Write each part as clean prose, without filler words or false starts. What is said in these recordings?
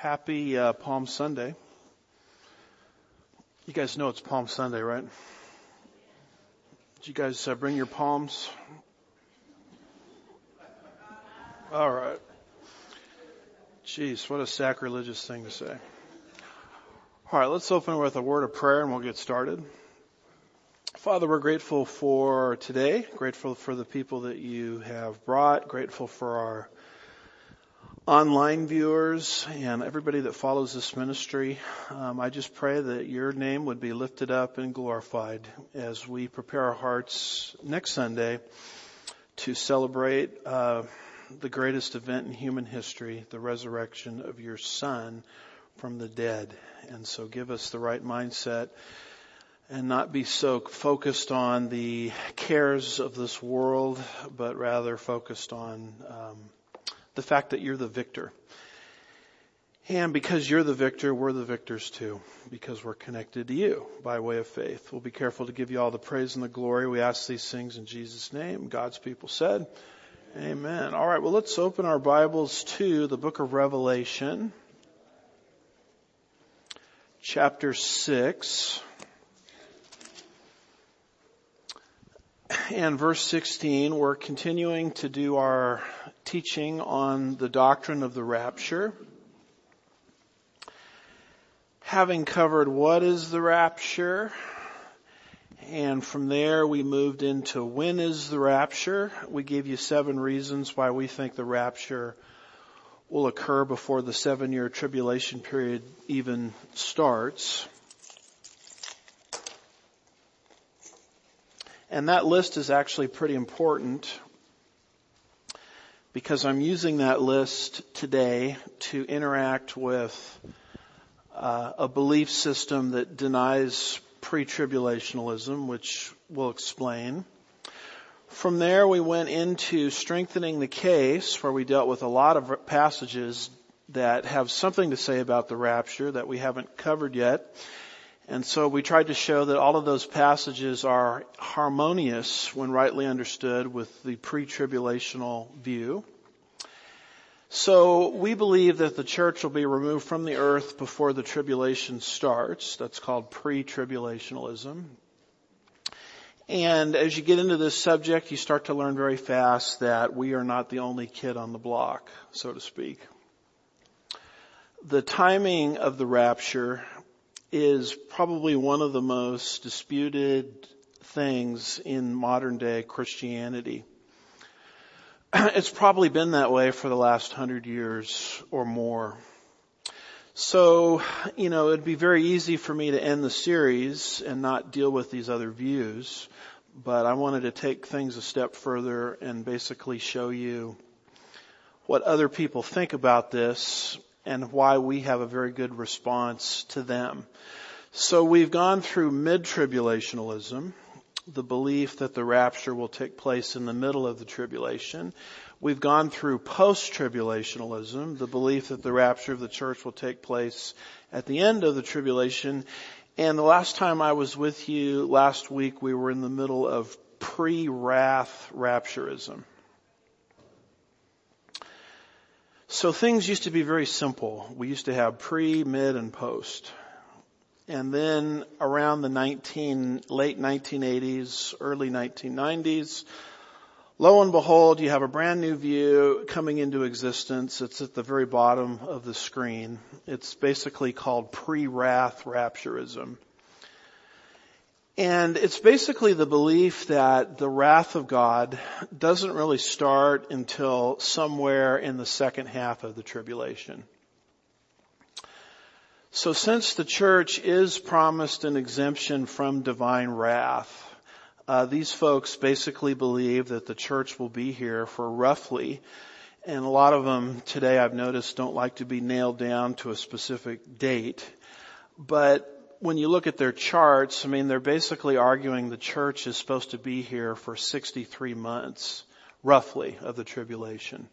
Happy Palm Sunday. You guys know it's Palm Sunday, right? Did you guys bring your palms? All right. Jeez, what a sacrilegious thing to say. All right, let's open with a word of prayer and we'll get started. Father, we're grateful for today, grateful for the people that you have brought, grateful for our online viewers and everybody that follows this ministry. I just pray that your name would be lifted up and glorified as we prepare our hearts next Sunday to celebrate the greatest event in human history, the resurrection of your Son from the dead. And so give us the right mindset and not be so focused on the cares of this world, but rather focused on the fact that you're the victor. And because you're the victor, we're the victors too, because we're connected to you by way of faith. We'll be careful to give you all the praise and the glory. We ask these things in Jesus' name. God's people said, amen. All right, well, let's open our Bibles to the book of Revelation, chapter 6. And verse 16, we're continuing to do our teaching on the doctrine of the rapture. Having covered what is the rapture, and from there we moved into when is the rapture. We gave you 7 reasons why we think the rapture will occur before the 7-year tribulation period even starts. And that list is actually pretty important because I'm using that list today to interact with a belief system that denies pre-tribulationalism, which we'll explain. From there, we went into strengthening the case, where we dealt with a lot of passages that have something to say about the rapture that we haven't covered yet. And so we tried to show that all of those passages are harmonious when rightly understood with the pre-tribulational view. So we believe that the church will be removed from the earth before the tribulation starts. That's called pre-tribulationalism. And as you get into this subject, you start to learn very fast that we are not the only kid on the block, so to speak. The timing of the rapture is probably one of the most disputed things in modern day Christianity. It's probably been that way for the last 100 years or more. So, it'd be very easy for me to end the series and not deal with these other views, but I wanted to take things a step further and basically show you what other people think about this and why we have a very good response to them. So we've gone through mid-tribulationalism, the belief that the rapture will take place in the middle of the tribulation. We've gone through post-tribulationalism, the belief that the rapture of the church will take place at the end of the tribulation. And the last time I was with you last week, we were in the middle of pre-wrath rapturism. So things used to be very simple. We used to have pre, mid, and post. And then around the late 1980s, early 1990s, lo and behold, you have a brand new view coming into existence. It's at the very bottom of the screen. It's basically called pre-wrath rapturism. And it's basically the belief that the wrath of God doesn't really start until somewhere in the second half of the tribulation. So since the church is promised an exemption from divine wrath, these folks basically believe that the church will be here for roughly, and a lot of them today I've noticed don't like to be nailed down to a specific date, but when you look at their charts, they're basically arguing the church is supposed to be here for 63 months, roughly, of the tribulation.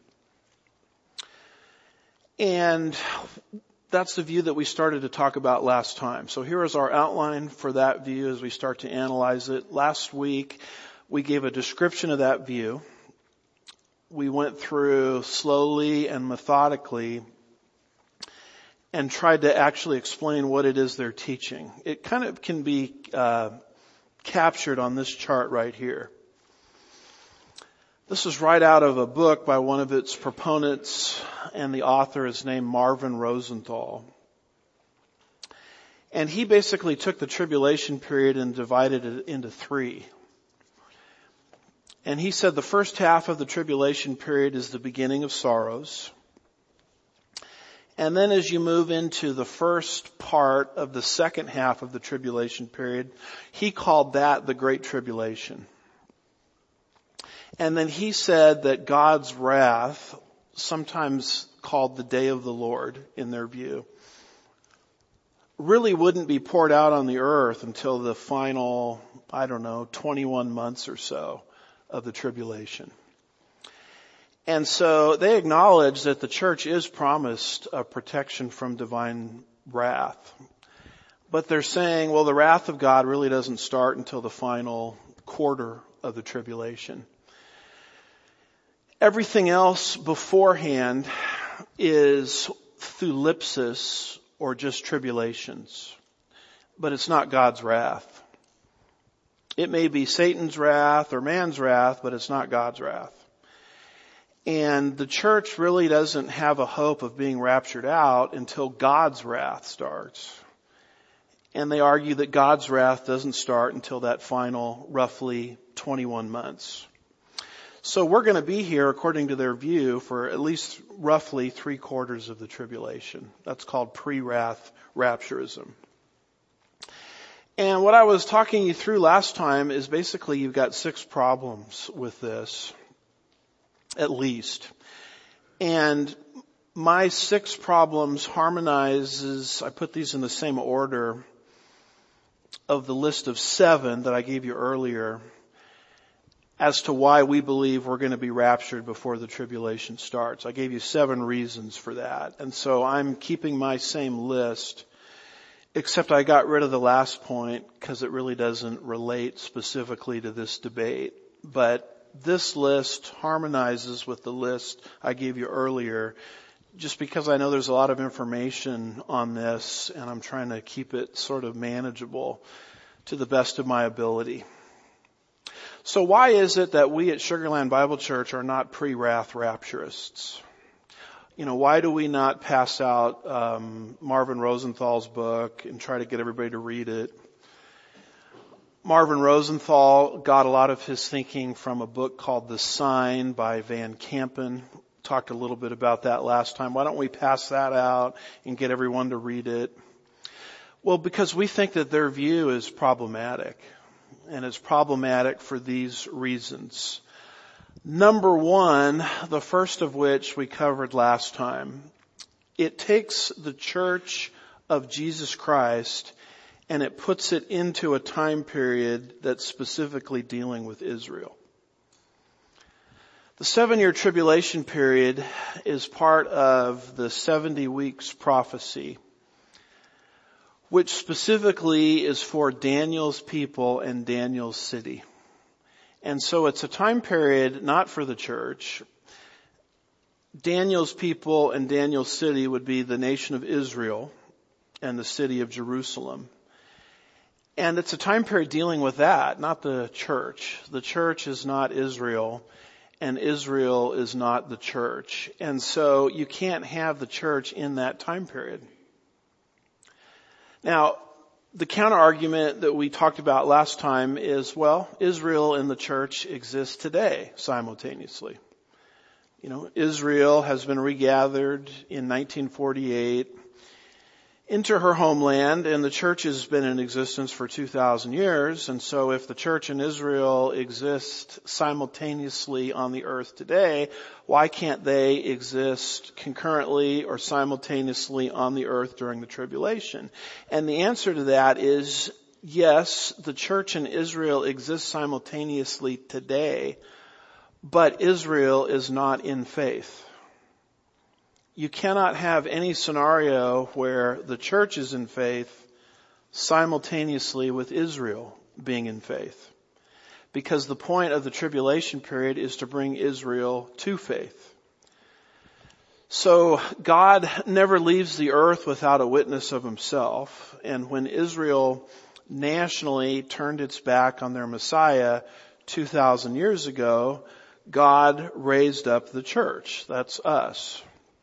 And that's the view that we started to talk about last time. So here is our outline for that view as we start to analyze it. Last week, we gave a description of that view. We went through slowly and methodically and tried to actually explain what it is they're teaching. It kind of can be captured on this chart right here. This is right out of a book by one of its proponents, and the author is named Marvin Rosenthal. And he basically took the tribulation period and divided it into three. And he said the first half of the tribulation period is the beginning of sorrows. And then as you move into the first part of the second half of the tribulation period, he called that the Great Tribulation. And then he said that God's wrath, sometimes called the day of the Lord in their view, really wouldn't be poured out on the earth until the final, 21 months or so of the tribulation. And so they acknowledge that the church is promised a protection from divine wrath. But they're saying, well, the wrath of God really doesn't start until the final quarter of the tribulation. Everything else beforehand is thlipsis, or just tribulations. But it's not God's wrath. It may be Satan's wrath or man's wrath, but it's not God's wrath. And the church really doesn't have a hope of being raptured out until God's wrath starts. And they argue that God's wrath doesn't start until that final roughly 21 months. So we're going to be here, according to their view, for at least roughly 3/4 of the tribulation. That's called pre-wrath rapturism. And what I was talking you through last time is basically you've got 6 problems with this, at least. And my 6 problems harmonizes, I put these in the same order of the list of 7 that I gave you earlier, as to why we believe we're going to be raptured before the tribulation starts. I gave you 7 reasons for that. And so I'm keeping my same list, except I got rid of the last point because it really doesn't relate specifically to this debate. But this list harmonizes with the list I gave you earlier, just because I know there's a lot of information on this and I'm trying to keep it sort of manageable to the best of my ability. So why is it that we at Sugar Land Bible Church are not pre-wrath rapturists? Why do we not pass out Marvin Rosenthal's book and try to get everybody to read it? Marvin Rosenthal got a lot of his thinking from a book called The Sign by Van Kampen. Talked a little bit about that last time. Why don't we pass that out and get everyone to read it? Well, because we think that their view is problematic. And it's problematic for these reasons. Number 1, the first of which we covered last time. It takes the church of Jesus Christ and it puts it into a time period that's specifically dealing with Israel. The 7-year tribulation period is part of the 70 weeks prophecy, which specifically is for Daniel's people and Daniel's city. And so it's a time period not for the church. Daniel's people and Daniel's city would be the nation of Israel and the city of Jerusalem. And it's a time period dealing with that, not the church. The church is not Israel, and Israel is not the church. And so you can't have the church in that time period. Now, the counter-argument that we talked about last time is, well, Israel and the church exist today simultaneously. Israel has been regathered in 1948 into her homeland, and the church has been in existence for 2,000 years. And so if the church and Israel exist simultaneously on the earth today, why can't they exist concurrently or simultaneously on the earth during the tribulation? And the answer to that is yes, the church and Israel exist simultaneously today, but Israel is not in faith. You cannot have any scenario where the church is in faith simultaneously with Israel being in faith. Because the point of the tribulation period is to bring Israel to faith. So God never leaves the earth without a witness of himself. And when Israel nationally turned its back on their Messiah 2,000 years ago, God raised up the church. That's us.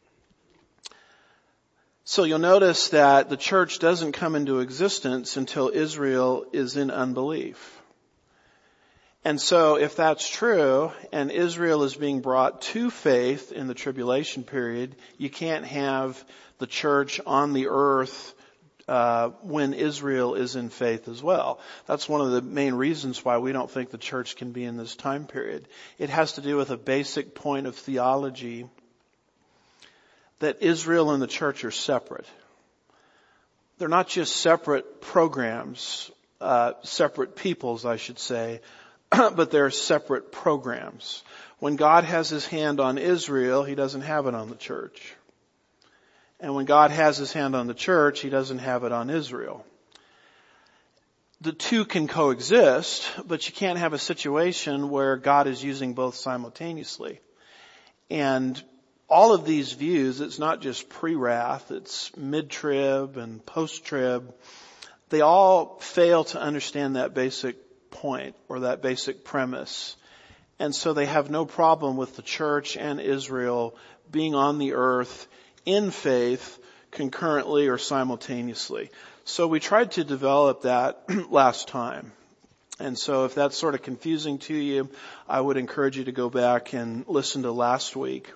So you'll notice that the church doesn't come into existence until Israel is in unbelief. And so if that's true, and Israel is being brought to faith in the tribulation period, you can't have the church on the earth when Israel is in faith as well. That's one of the main reasons why we don't think the church can be in this time period. It has to do with a basic point of theology that Israel and the church are separate. They're not just separate programs, separate peoples, I should say, but they're separate programs. When God has his hand on Israel, he doesn't have it on the church. And when God has his hand on the church, he doesn't have it on Israel. The two can coexist, but you can't have a situation where God is using both simultaneously. And all of these views, it's not just pre-wrath, it's mid-trib and post-trib. They all fail to understand that basic point or that basic premise. And so they have no problem with the church and Israel being on the earth in faith concurrently or simultaneously. So we tried to develop that last time. And so if that's sort of confusing to you, I would encourage you to go back and listen to last week.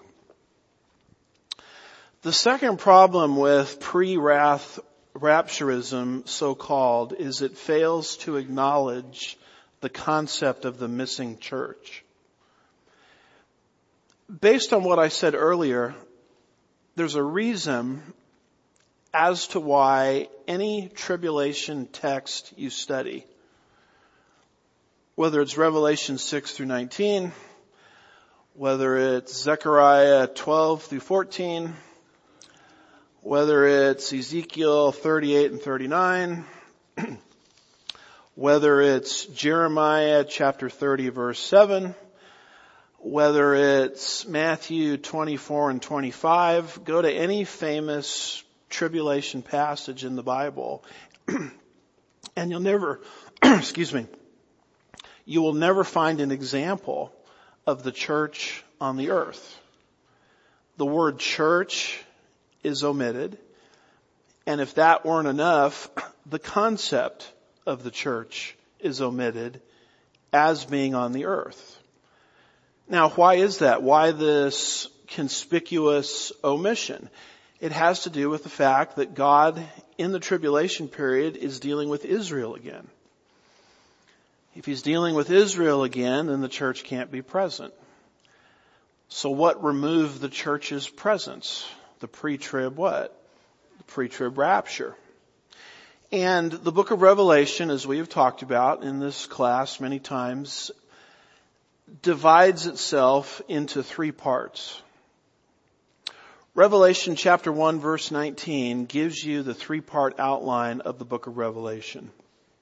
The second problem with pre-wrath rapturism, so-called, is it fails to acknowledge the concept of the missing church. Based on what I said earlier, there's a reason as to why any tribulation text you study, whether it's Revelation 6 through 19, whether it's Zechariah 12 through 14, whether it's Ezekiel 38 and 39, whether it's Jeremiah chapter 30 verse 7, whether it's Matthew 24 and 25, go to any famous tribulation passage in the Bible and you'll never, you will never find an example of the church on the earth. The word church is omitted. And if that weren't enough, the concept of the church is omitted as being on the earth. Now, why is that? Why this conspicuous omission? It has to do with the fact that God in the tribulation period is dealing with Israel again. If he's dealing with Israel again, then the church can't be present. So what removed the church's presence? The pre-trib what? The pre-trib rapture. And the book of Revelation, as we have talked about in this class many times, divides itself into three parts. Revelation chapter 1 verse 19 gives you the three-part outline of the book of Revelation.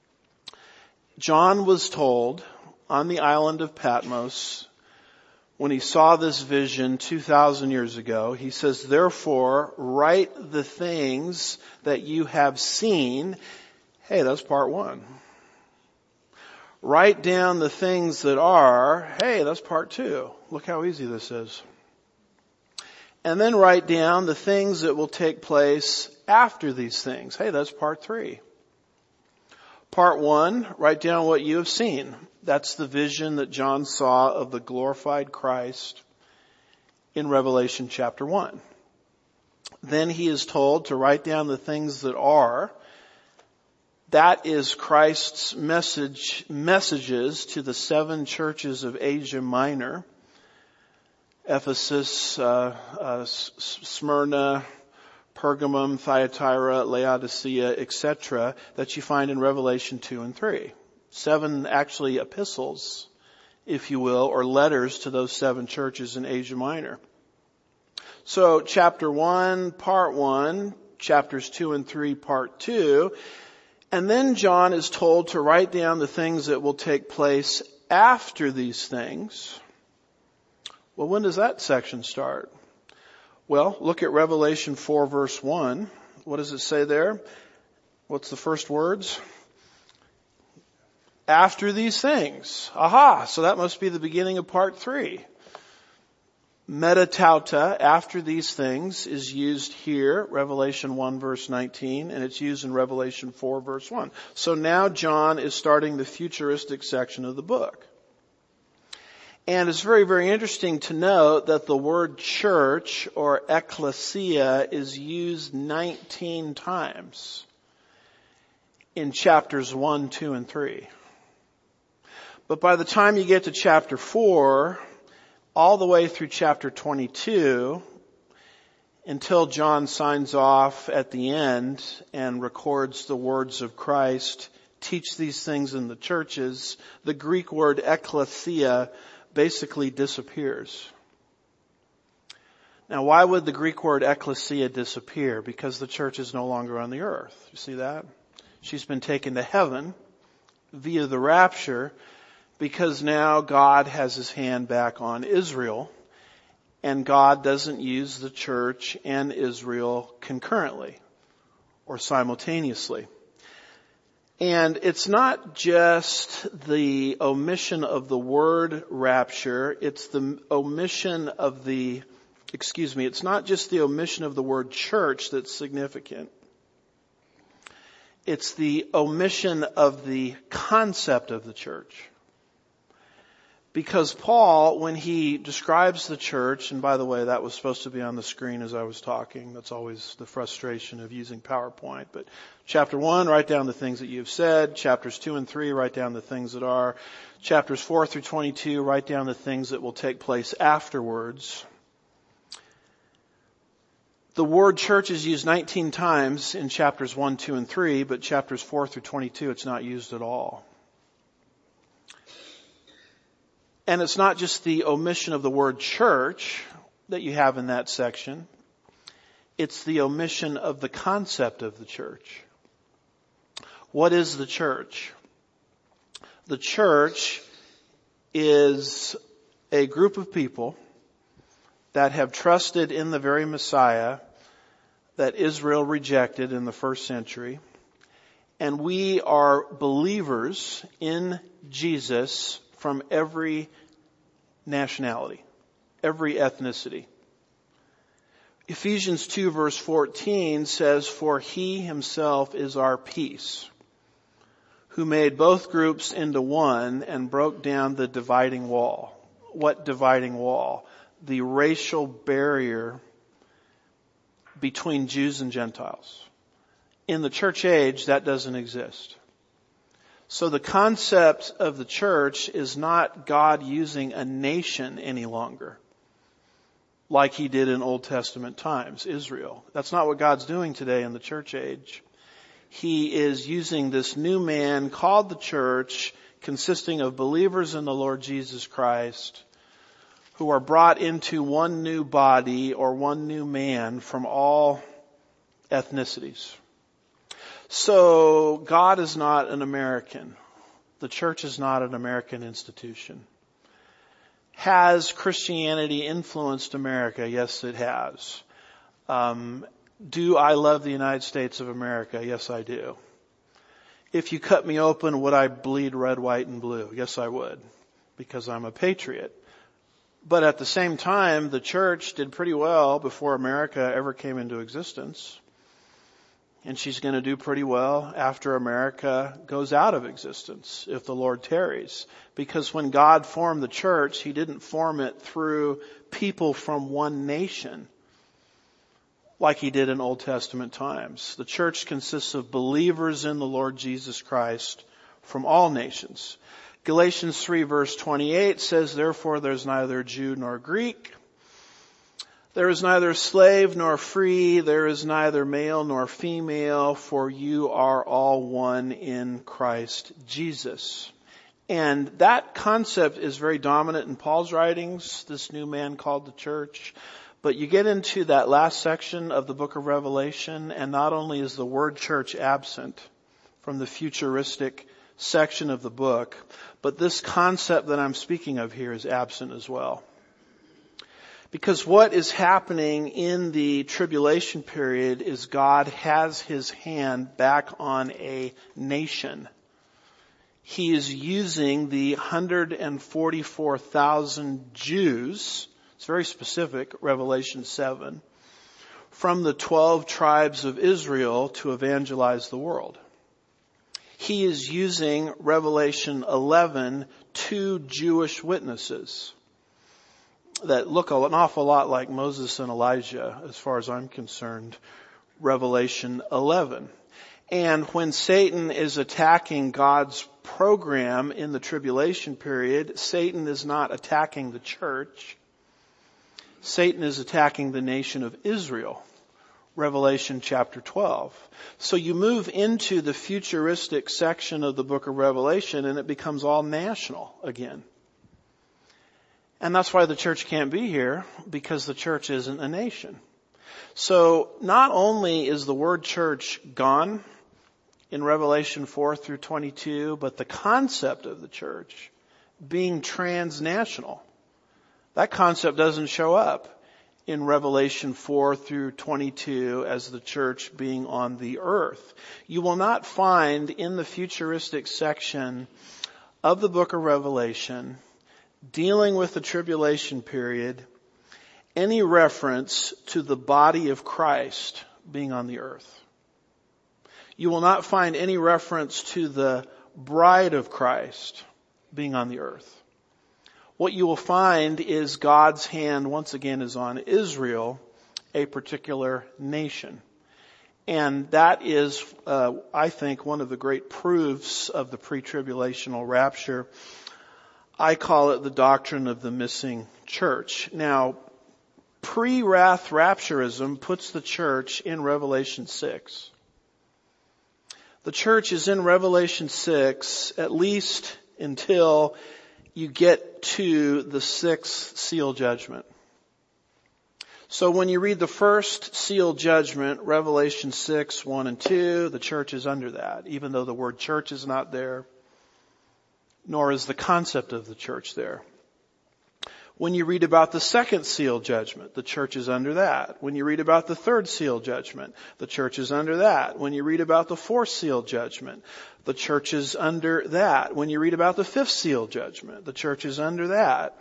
John was told on the island of Patmos, when he saw this vision 2,000 years ago, he says, therefore, write the things that you have seen. Hey, that's part one. Write down the things that are. Hey, that's part two. Look how easy this is. And then write down the things that will take place after these things. Hey, that's part three. Part one, write down what you have seen. That's the vision that John saw of the glorified Christ in Revelation chapter 1. Then he is told to write down the things that are. That is Christ's messages to the 7 churches of Asia Minor. Ephesus, Smyrna, Pergamum, Thyatira, Laodicea, etc., that you find in Revelation 2 and 3. 7 actually epistles, if you will, or letters to those 7 churches in Asia Minor. So chapter 1, part 1, chapters 2 and 3, part 2, and then John is told to write down the things that will take place after these things. Well, when does that section start? Well, look at Revelation 4 verse 1. What does it say there? What's the first words? After these things. Aha! So that must be the beginning of part 3. Metatauta, after these things, is used here, Revelation 1 verse 19, and it's used in Revelation 4 verse 1. So now John is starting the futuristic section of the book. And it's very, very interesting to note that the word church or ecclesia is used 19 times in chapters 1, 2, and 3. But by the time you get to chapter 4, all the way through chapter 22, until John signs off at the end and records the words of Christ, teach these things in the churches, the Greek word ecclesia basically disappears. Now, why would the Greek word ecclesia disappear? Because the church is no longer on the earth. You see that? She's been taken to heaven via the rapture because now God has his hand back on Israel, and God doesn't use the church and Israel concurrently or simultaneously. And it's not just the omission of the word rapture, it's the omission of it's not just the omission of the word church that's significant. It's the omission of the concept of the church. Because Paul, when he describes the church, and by the way, that was supposed to be on the screen as I was talking. That's always the frustration of using PowerPoint. But chapter 1, write down the things that you've said. Chapters 2 and 3, write down the things that are. Chapters 4 through 22, write down the things that will take place afterwards. The word church is used 19 times in chapters 1, 2, and 3, but chapters 4 through 22, it's not used at all. And it's not just the omission of the word church that you have in that section. It's the omission of the concept of the church. What is the church? The church is a group of people that have trusted in the very Messiah that Israel rejected in the first century. And we are believers in Jesus from every nationality, every ethnicity. Ephesians 2 verse 14 says, "For he himself is our peace, who made both groups into one and broke down the dividing wall." What dividing wall? The racial barrier between Jews and Gentiles. In the church age, that doesn't exist. So the concept of the church is not God using a nation any longer, like he did in Old Testament times, Israel. That's not what God's doing today in the church age. He is using this new man called the church, consisting of believers in the Lord Jesus Christ, who are brought into one new body or one new man from all ethnicities. So God is not an American. The church is not an American institution. Has Christianity influenced America? Yes, it has. Do I love the United States of America? Yes, I do. If you cut me open, would I bleed red, white, and blue? Yes, I would, because I'm a patriot. But at the same time, the church did pretty well before America ever came into existence. And she's going to do pretty well after America goes out of existence, if the Lord tarries. Because when God formed the church, he didn't form it through people from one nation, like he did in Old Testament times. The church consists of believers in the Lord Jesus Christ from all nations. Galatians 3 verse 28 says, "Therefore there's neither Jew nor Greek. There is neither slave nor free. There is neither male nor female, for you are all one in Christ Jesus." And that concept is very dominant in Paul's writings, this new man called the church. But you get into that last section of the book of Revelation, and not only is the word church absent from the futuristic section of the book, but this concept that I'm speaking of here is absent as well. Because what is happening in the tribulation period is God has his hand back on a nation. He is using the 144,000 Jews, it's very specific, Revelation 7, from the 12 tribes of Israel to evangelize the world. He is using Revelation 11, 2 Jewish witnesses that look an awful lot like Moses and Elijah, as far as I'm concerned, Revelation 11. And when Satan is attacking God's program in the tribulation period, Satan is not attacking the church. Satan is attacking the nation of Israel. Revelation chapter 12. So you move into the futuristic section of the book of Revelation and it becomes all national again. And that's why the church can't be here, because the church isn't a nation. So not only is the word church gone in Revelation 4 through 22, but the concept of the church being transnational, that concept doesn't show up in Revelation 4 through 22 as the church being on the earth. You will not find in the futuristic section of the book of Revelation, dealing with the tribulation period, any reference to the body of Christ being on the earth. You will not find any reference to the bride of Christ being on the earth. What you will find is God's hand once again is on Israel, a particular nation. And that is, I think, one of the great proofs of the pre-tribulational rapture. I call it the doctrine of the missing church. Now, pre-wrath rapturism puts the church in Revelation 6. The church is in Revelation 6 at least until you get to the sixth seal judgment. So when you read the first seal judgment, Revelation 6, 1 and 2, the church is under that, even though the word church is not there, nor is the concept of the church there. When you read about the second seal judgment, the church is under that. When you read about the third seal judgment, the church is under that. When you read about the fourth seal judgment, the church is under that. When you read about the fifth seal judgment, the church is under that.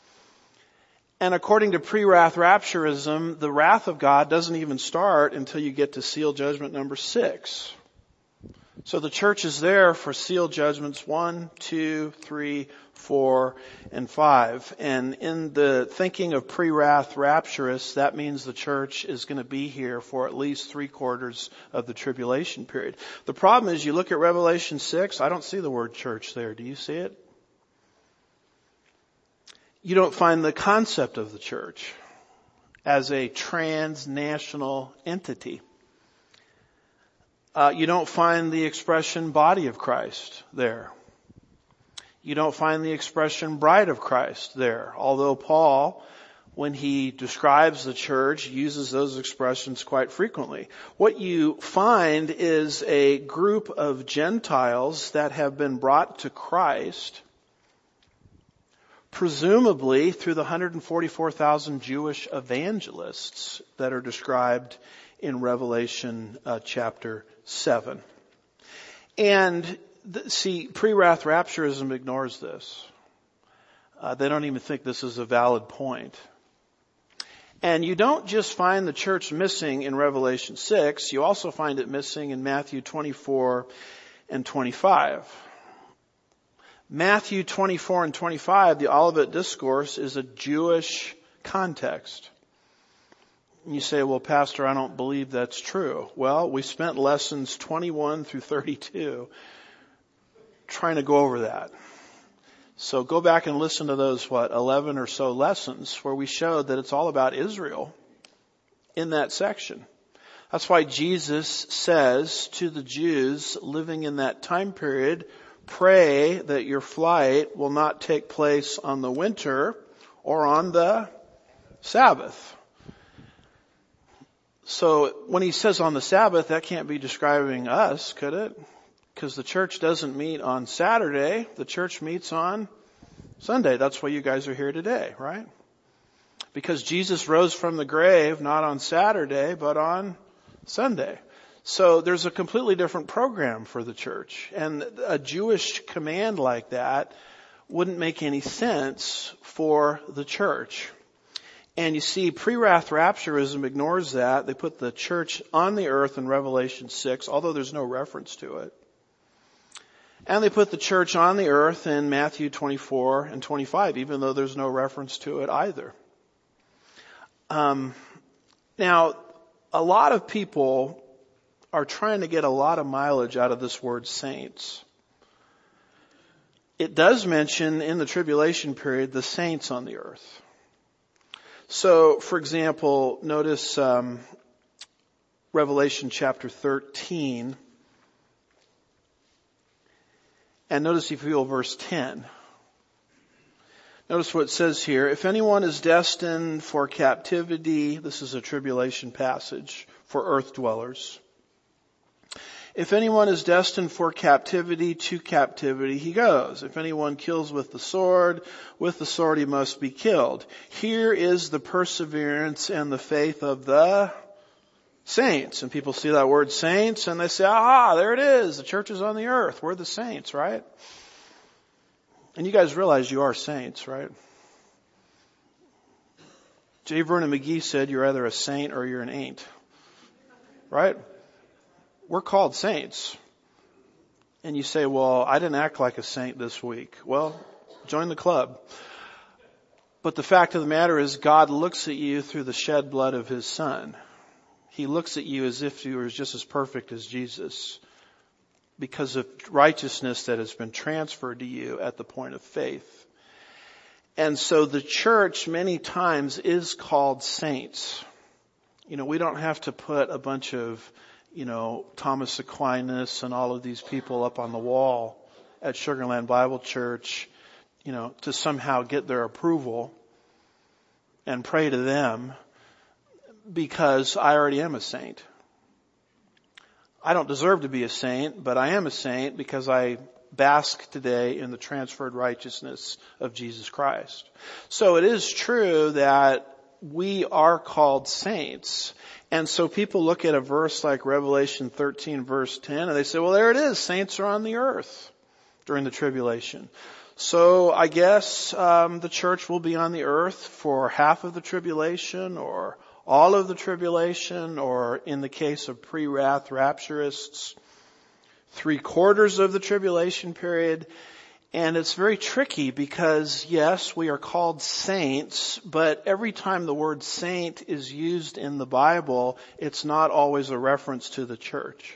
And according to pre-wrath rapturism, the wrath of God doesn't even start until you get to seal judgment number 6. So the church is there for seal judgments 1, 2, 3, 4, and 5. And in the thinking of pre-wrath rapturists, that means the church is going to be here for at least 3/4 of the tribulation period. The problem is you look at Revelation 6, I don't see the word church there. Do you see it? You don't find the concept of the church as a transnational entity. You don't find the expression body of Christ there. You don't find the expression bride of Christ there. Although Paul, when he describes the church, uses those expressions quite frequently. What you find is a group of Gentiles that have been brought to Christ, presumably through the 144,000 Jewish evangelists that are described in Revelation chapter 7. And see, pre-wrath rapturism ignores this. They don't even think this is a valid point. And you don't just find the church missing in Revelation 6, you also find it missing in Matthew 24 and 25. Matthew 24 and 25, the Olivet Discourse, is a Jewish context. And you say, well, Pastor, I don't believe that's true. Well, we spent lessons 21 through 32 trying to go over that. So go back and listen to those, 11 or so lessons where we showed that it's all about Israel in that section. That's why Jesus says to the Jews living in that time period, pray that your flight will not take place on the winter or on the Sabbath. So when he says on the Sabbath, that can't be describing us, could it? Because the church doesn't meet on Saturday. The church meets on Sunday. That's why you guys are here today, right? Because Jesus rose from the grave not on Saturday, but on Sunday. So there's a completely different program for the church. And a Jewish command like that wouldn't make any sense for the church. And you see, pre-wrath rapturism ignores that. They put the church on the earth in Revelation 6, although there's no reference to it. And they put the church on the earth in Matthew 24 and 25, even though there's no reference to it either. Now, a lot of people are trying to get a lot of mileage out of this word saints. It does mention in the tribulation period the saints on the earth. So, for example, notice Revelation chapter 13. And notice if you will verse 10. Notice what it says here. If anyone is destined for captivity, this is a tribulation passage for earth dwellers. If anyone is destined for captivity, to captivity he goes. If anyone kills with the sword he must be killed. Here is the perseverance and the faith of the saints. And people see that word saints and they say, aha, there it is. The church is on the earth. We're the saints, right? And you guys realize you are saints, right? J. Vernon McGee said you're either a saint or you're an ain't. Right? We're called saints. And you say, well, I didn't act like a saint this week. Well, join the club. But the fact of the matter is God looks at you through the shed blood of His Son. He looks at you as if you were just as perfect as Jesus because of righteousness that has been transferred to you at the point of faith. And so the church many times is called saints. You know, we don't have to put a bunch of, Thomas Aquinas and all of these people up on the wall at Sugar Land Bible Church, to somehow get their approval and pray to them because I already am a saint. I don't deserve to be a saint, but I am a saint because I bask today in the transferred righteousness of Jesus Christ. So it is true that we are called saints. And so people look at a verse like Revelation 13 verse 10 and they say, well, there it is. Saints are on the earth during the tribulation. So I guess the church will be on the earth for half of the tribulation or all of the tribulation, or in the case of pre-wrath rapturists, 3/4 of the tribulation period. And it's very tricky because, yes, we are called saints, but every time the word saint is used in the Bible, it's not always a reference to the church.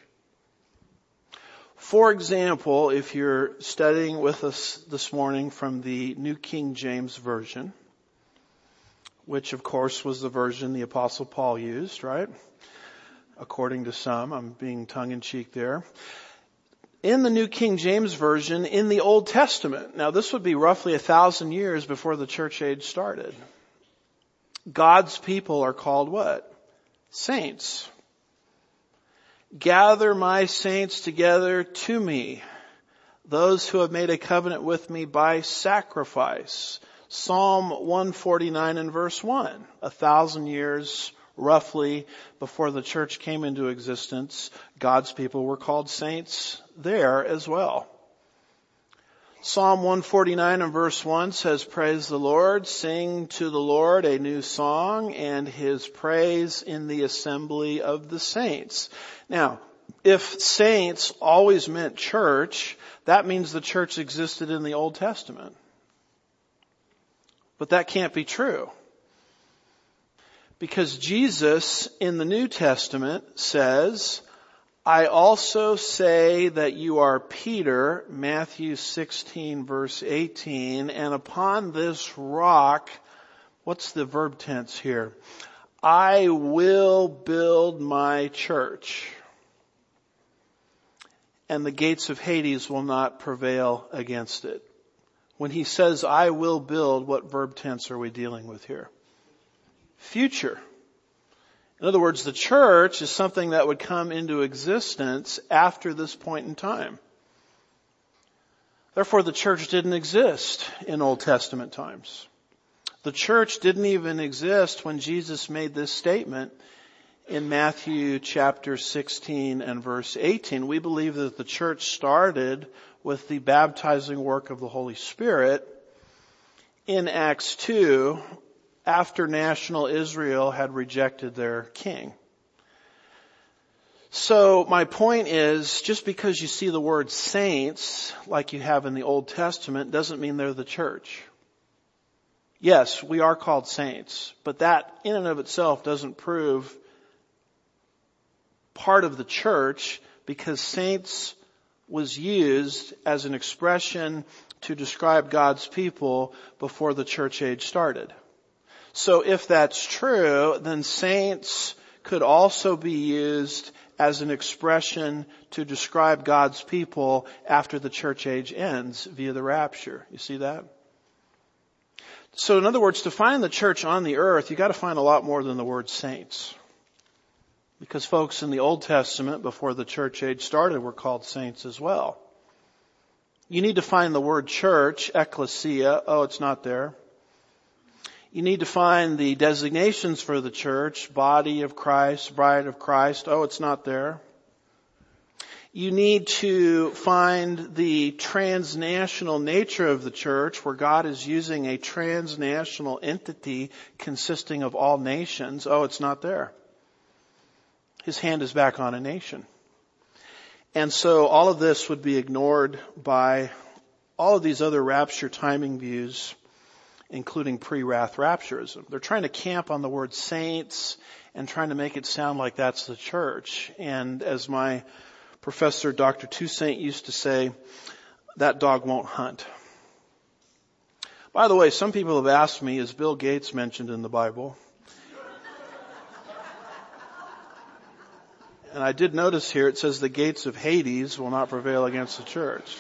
For example, if you're studying with us this morning from the New King James Version, which of course was the version the Apostle Paul used, right? According to some, I'm being tongue-in-cheek there. In the New King James Version, in the Old Testament, now this would be roughly 1,000 years before the church age started. God's people are called what? Saints. Gather my saints together to me, those who have made a covenant with me by sacrifice. Psalm 149 and verse 1, 1,000 years roughly before the church came into existence, God's people were called saints there as well. Psalm 149 and verse 1 says, praise the Lord, sing to the Lord a new song, and His praise in the assembly of the saints. Now, if saints always meant church, that means the church existed in the Old Testament. But that can't be true. Because Jesus in the New Testament says, I also say that you are Peter, Matthew 16 verse 18, and upon this rock, what's the verb tense here? I will build my church, and the gates of Hades will not prevail against it. When he says, I will build, what verb tense are we dealing with here? Future. In other words, the church is something that would come into existence after this point in time. Therefore, the church didn't exist in Old Testament times. The church didn't even exist when Jesus made this statement in Matthew chapter 16 and verse 18. We believe that the church started with the baptizing work of the Holy Spirit in Acts 2 after national Israel had rejected their king. So my point is, just because you see the word saints like you have in the Old Testament doesn't mean they're the church. Yes, we are called saints, but that in and of itself doesn't prove part of the church, because saints was used as an expression to describe God's people before the church age started. So if that's true, then saints could also be used as an expression to describe God's people after the church age ends via the rapture. You see that? So in other words, to find the church on the earth, you got to find a lot more than the word saints. Because folks in the Old Testament, before the church age started, were called saints as well. You need to find the word church, ecclesia. Oh, it's not there. You need to find the designations for the church, body of Christ, bride of Christ. Oh, it's not there. You need to find the transnational nature of the church, where God is using a transnational entity consisting of all nations. Oh, it's not there. His hand is back on a nation. And so all of this would be ignored by all of these other rapture timing views, including pre-wrath rapturism. They're trying to camp on the word saints and trying to make it sound like that's the church. And as my professor, Dr. Toussaint, used to say, that dog won't hunt. By the way, some people have asked me, is Bill Gates mentioned in the Bible? And I did notice here it says the gates of Hades will not prevail against the church.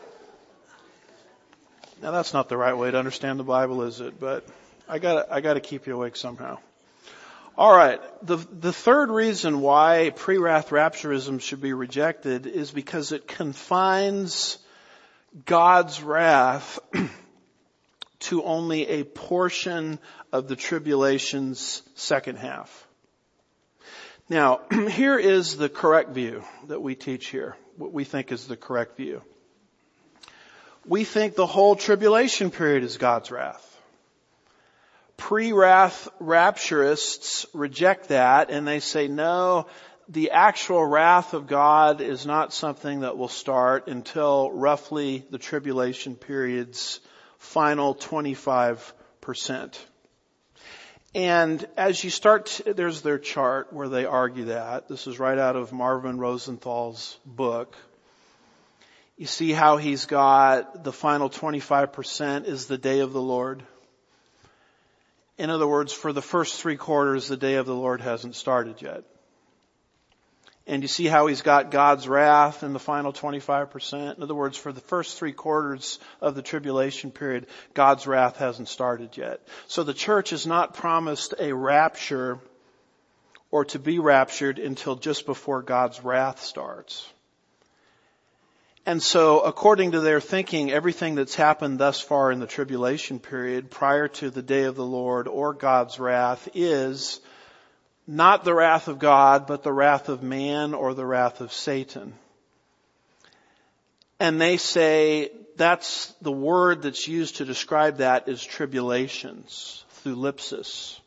Now that's not the right way to understand the Bible, is it? But I gotta keep you awake somehow. Alright, the third reason why pre-wrath rapturism should be rejected is because it confines God's wrath to only a portion of the tribulation's second half. Now, here is the correct view that we teach here, what we think is the correct view. We think the whole tribulation period is God's wrath. Pre-wrath rapturists reject that, and they say, no, the actual wrath of God is not something that will start until roughly the tribulation period's final 25%. And as you start, there's their chart where they argue that. This is right out of Marvin Rosenthal's book. You see how he's got the final 25% is the day of the Lord. In other words, for the first 3 quarters, the day of the Lord hasn't started yet. And you see how he's got God's wrath in the final 25%. In other words, for the first 3 quarters of the tribulation period, God's wrath hasn't started yet. So the church is not promised a rapture or to be raptured until just before God's wrath starts. And so according to their thinking, everything that's happened thus far in the tribulation period prior to the day of the Lord or God's wrath is not the wrath of God, but the wrath of man or the wrath of Satan. And they say that's the word that's used to describe that is tribulations, thlipsis,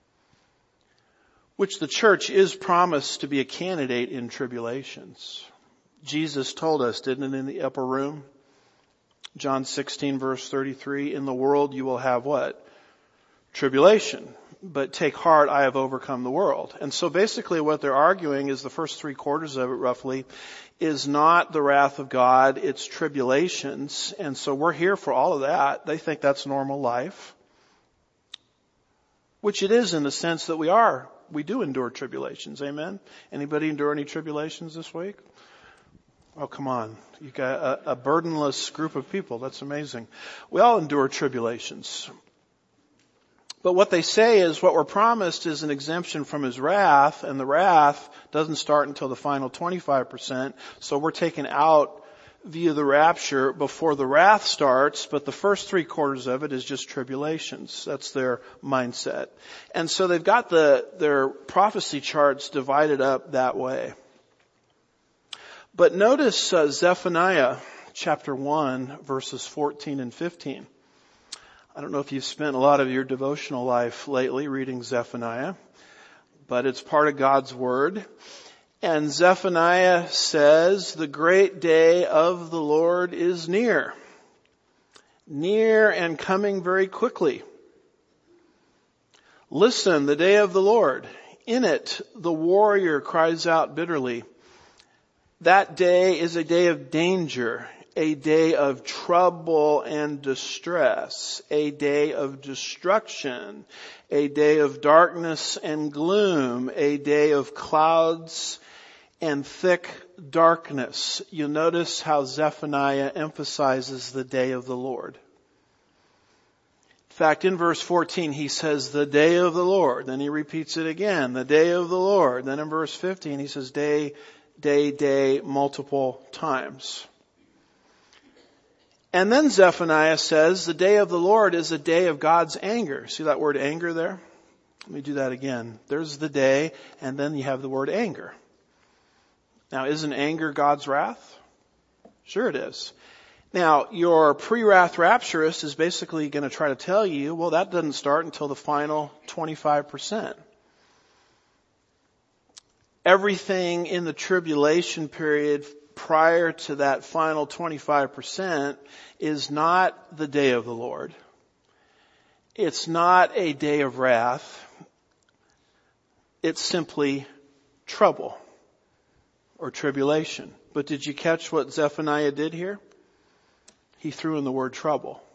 which the church is promised to be a candidate in tribulations. Jesus told us, didn't it, in the upper room? John 16 verse 33, in the world you will have what? Tribulation. But take heart, I have overcome the world. And so basically what they're arguing is the first 3 quarters of it roughly is not the wrath of God, it's tribulations. And so we're here for all of that. They think that's normal life. Which it is in the sense that we do endure tribulations. Amen? Anybody endure any tribulations this week? Oh, come on. You got a burdenless group of people. That's amazing. We all endure tribulations. But what they say is what we're promised is an exemption from His wrath, and the wrath doesn't start until the final 25%. So we're taken out view the rapture before the wrath starts, but the first 3/4 of it is just tribulations. That's their mindset. And so they've got their prophecy charts divided up that way. But notice Zephaniah chapter 1 verses 14 and 15. I don't know if you've spent a lot of your devotional life lately reading Zephaniah, but it's part of God's Word. And Zephaniah says, the great day of the Lord is near. Near and coming very quickly. Listen, the day of the Lord. In it, the warrior cries out bitterly. That day is a day of danger, a day of trouble and distress, a day of destruction, a day of darkness and gloom, a day of clouds and thick darkness. You'll notice how Zephaniah emphasizes the day of the Lord. In fact, in verse 14, he says, the day of the Lord. Then he repeats it again, the day of the Lord. Then in verse 15, he says, day, multiple times. And then Zephaniah says, the day of the Lord is a day of God's anger. See that word anger there? Let me do that again. There's the day, and then you have the word anger. Now, isn't anger God's wrath? Sure it is. Now, your pre-wrath rapturist is basically going to try to tell you, well, that doesn't start until the final 25%. Everything in the tribulation period prior to that final 25% is not the day of the Lord. It's not a day of wrath. It's simply trouble or tribulation. But did you catch what Zephaniah did here? He threw in the word trouble.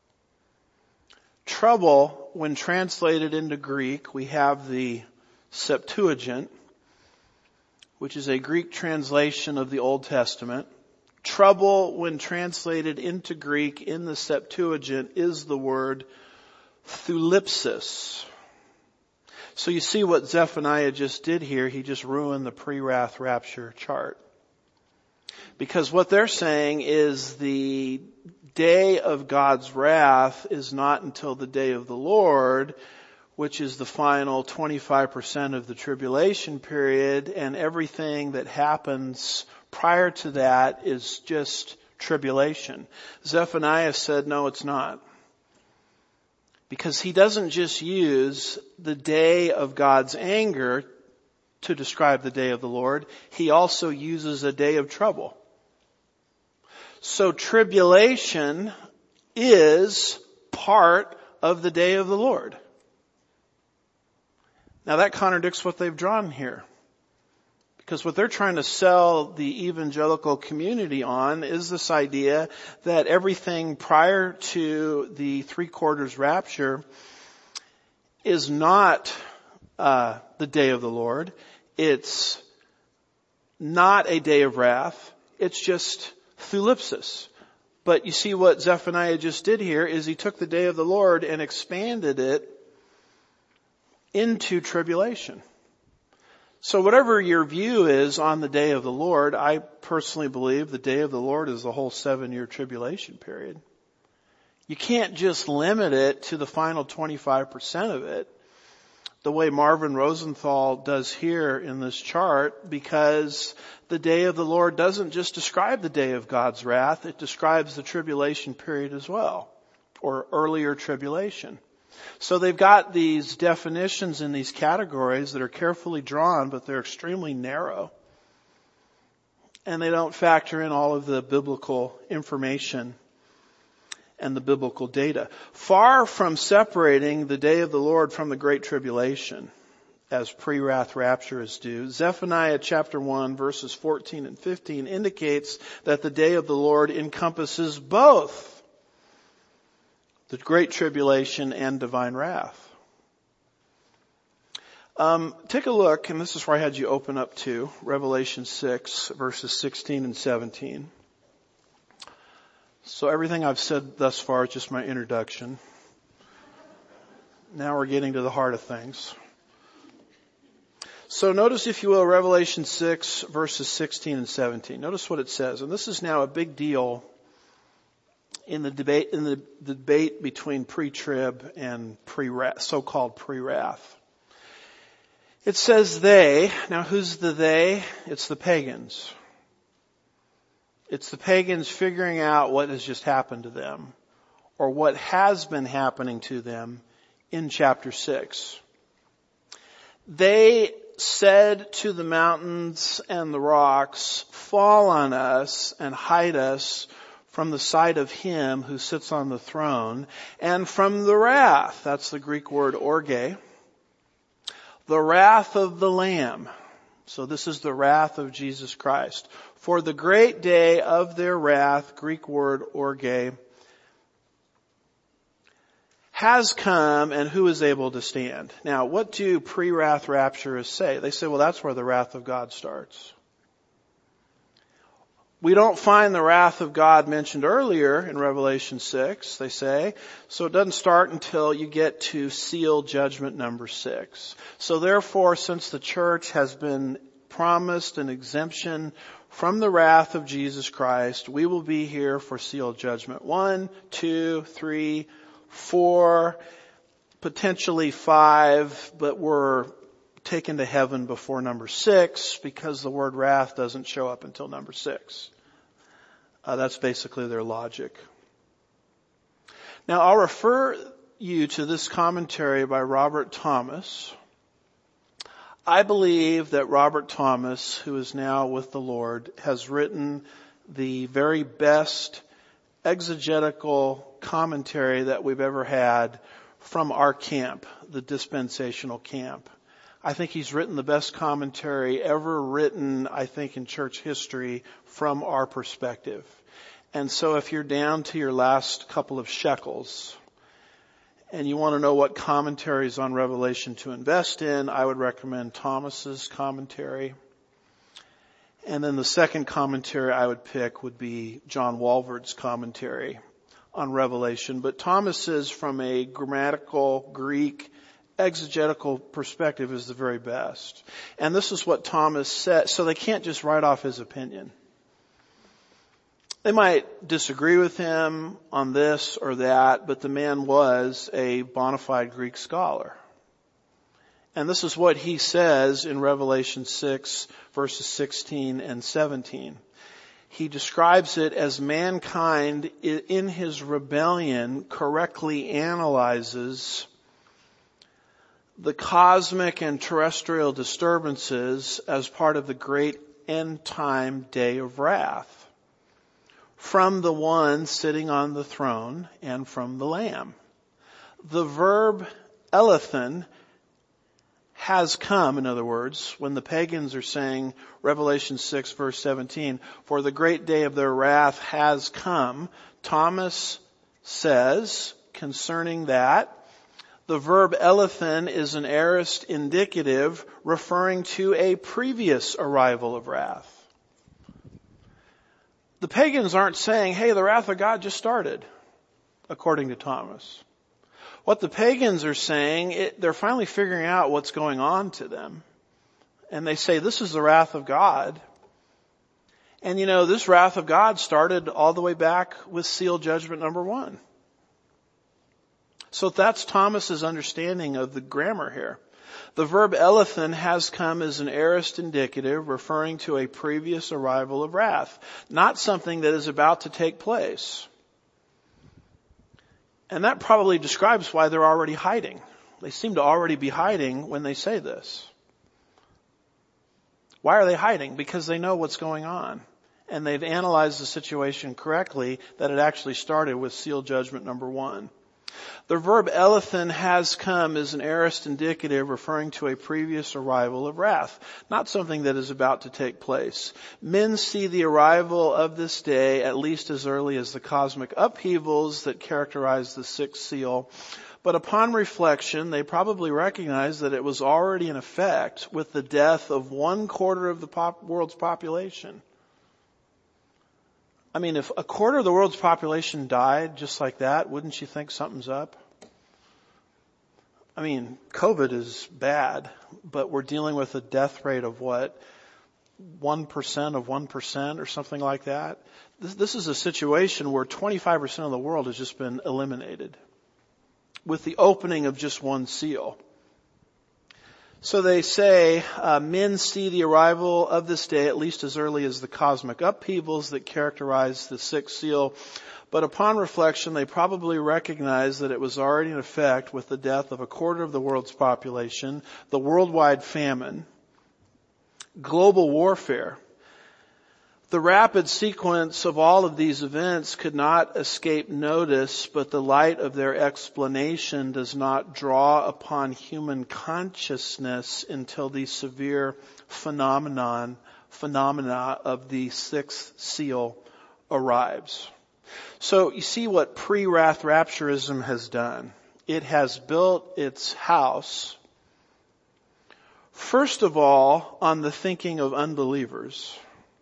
Trouble, when translated into Greek, we have the Septuagint, which is a Greek translation of the Old Testament. Trouble, when translated into Greek in the Septuagint, is the word thulipsis. So you see what Zephaniah just did here. He just ruined the pre-wrath rapture chart. Because what they're saying is the day of God's wrath is not until the day of the Lord, which is the final 25% of the tribulation period, and everything that happens prior to that is just tribulation. Zephaniah said, no, it's not. Because he doesn't just use the day of God's anger to describe the day of the Lord. He also uses a day of trouble. So tribulation is part of the day of the Lord. Now that contradicts what they've drawn here. Because what they're trying to sell the evangelical community on is this idea that everything prior to the 3/4 rapture is not the day of the Lord. It's not a day of wrath. It's just thulipsis. But you see what Zephaniah just did here is he took the day of the Lord and expanded it into tribulation. So whatever your view is on the day of the Lord, I personally believe the day of the Lord is the whole 7-year tribulation period. You can't just limit it to the final 25% of it, the way Marvin Rosenthal does here in this chart, because the day of the Lord doesn't just describe the day of God's wrath, it describes the tribulation period as well, or earlier tribulation. So they've got these definitions in these categories that are carefully drawn, but they're extremely narrow. And they don't factor in all of the biblical information and the biblical data. Far from separating the day of the Lord from the Great Tribulation, as pre-wrath rapturists do, Zephaniah chapter 1 verses 14 and 15 indicates that the day of the Lord encompasses both the Great Tribulation and divine wrath. Take a look, and this is where I had you open up to, Revelation 6, verses 16 and 17. So everything I've said thus far is just my introduction. Now we're getting to the heart of things. So notice, if you will, Revelation 6, verses 16 and 17. Notice what it says. And this is now a big deal in the debate between pre-trib and so-called pre-wrath. It says they. Now who's the they? It's the pagans. It's the pagans figuring out what has just happened to them, or what has been happening to them in chapter 6. They said to the mountains and the rocks, fall on us and hide us from the sight of him who sits on the throne and from the wrath. That's the Greek word orge. The wrath of the Lamb. So this is the wrath of Jesus Christ. For the great day of their wrath, Greek word orge, has come, and who is able to stand? Now, what do pre-wrath rapturists say? They say, well, that's where the wrath of God starts. We don't find the wrath of God mentioned earlier in Revelation 6, they say. So it doesn't start until you get to seal judgment number 6. So therefore, since the church has been promised an exemption from the wrath of Jesus Christ, we will be here for seal judgment 1, 2, 3, 4, potentially 5, but we're taken to heaven before number 6 because the word wrath doesn't show up until number 6. That's basically their logic. Now I'll refer you to this commentary by Robert Thomas. I believe that Robert Thomas, who is now with the Lord, has written the very best exegetical commentary that we've ever had from our camp, the dispensational camp. I think he's written the best commentary ever written, I think, in church history from our perspective. And so if you're down to your last couple of shekels and you want to know what commentaries on Revelation to invest in, I would recommend Thomas's commentary. And then the second commentary I would pick would be John Walvoord's commentary on Revelation. But Thomas's, from a grammatical, Greek, exegetical perspective, is the very best. And this is what Thomas said. So they can't just write off his opinion. They might disagree with him on this or that, but the man was a bona fide Greek scholar. And this is what he says in Revelation 6, verses 16 and 17. He describes it as mankind in his rebellion correctly analyzes the cosmic and terrestrial disturbances as part of the great end time day of wrath from the one sitting on the throne and from the Lamb. The verb elethen has come, in other words, when the pagans are saying, Revelation 6 verse 17, for the great day of their wrath has come, Thomas says concerning that, the verb elethen is an aorist indicative referring to a previous arrival of wrath. The pagans aren't saying, hey, the wrath of God just started, according to Thomas. What the pagans are saying, they're finally figuring out what's going on to them. And they say, this is the wrath of God. And this wrath of God started all the way back with seal judgment number 1. So that's Thomas's understanding of the grammar here. The verb elethen has come as an aorist indicative referring to a previous arrival of wrath, not something that is about to take place. And that probably describes why they're already hiding. They seem to already be hiding when they say this. Why are they hiding? Because they know what's going on. And they've analyzed the situation correctly, that it actually started with seal judgment number 1. The verb elethen has come as an aorist indicative referring to a previous arrival of wrath, not something that is about to take place. Men see the arrival of this day at least as early as the cosmic upheavals that characterize the 6th seal. But upon reflection, they probably recognize that it was already in effect with the death of 1/4 of the world's population. I mean, if 1/4 of the world's population died just like that, wouldn't you think something's up? I mean, COVID is bad, but we're dealing with a death rate of what? 1% of 1% or something like that. This is a situation where 25% of the world has just been eliminated with the opening of just one seal. So they say, men see the arrival of this day at least as early as the cosmic upheavals that characterize the sixth seal. But upon reflection, they probably recognize that it was already in effect with the death of a quarter of the world's population, the worldwide famine, global warfare. The rapid sequence of all of these events could not escape notice, but the light of their explanation does not draw upon human consciousness until the severe phenomena of the sixth seal arrives. So you see what pre-wrath rapturism has done. It has built its house, first of all, on the thinking of unbelievers.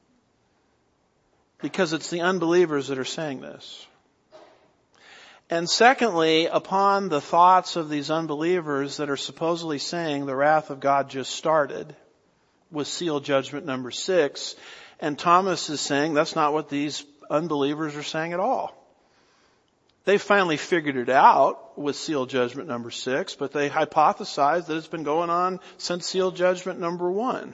Because it's the unbelievers that are saying this. And secondly, upon the thoughts of these unbelievers that are supposedly saying the wrath of God just started with seal judgment number 6. And Thomas is saying that's not what these unbelievers are saying at all. They finally figured it out with seal judgment number 6, but they hypothesized that it's been going on since seal judgment number 1.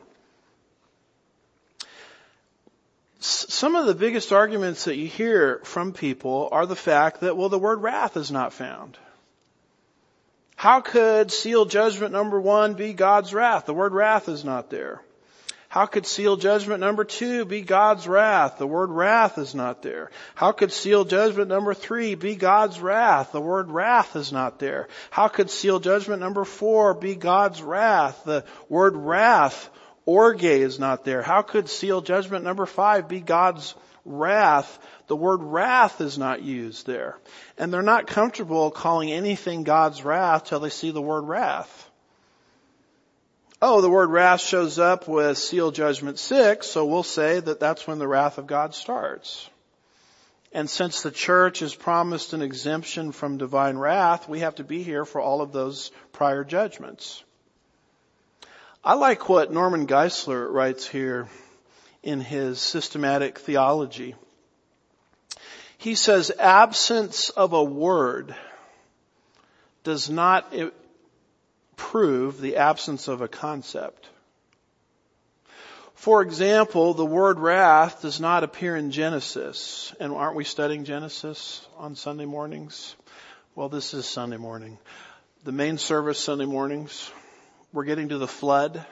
Some of the biggest arguments that you hear from people are the fact that, well, the word wrath is not found. How could seal judgment number 1 be God's wrath? The word wrath is not there. How could seal judgment number 2 be God's wrath? The word wrath is not there. How could seal judgment number 3 be God's wrath? The word wrath is not there. How could seal judgment number 4 be God's wrath? The word wrath, orge, is not there. How could seal judgment number 5 be God's wrath? The word wrath is not used there. And they're not comfortable calling anything God's wrath till they see the word wrath. Oh, the word wrath shows up with seal judgment 6, so we'll say that that's when the wrath of God starts. And since the church is promised an exemption from divine wrath, we have to be here for all of those prior judgments. I like what Norman Geisler writes here in his systematic theology. He says, absence of a word does not prove the absence of a concept. For example, the word wrath does not appear in Genesis. And aren't we studying Genesis on Sunday mornings? Well, this is Sunday morning. The main service Sunday mornings. We're getting to the flood.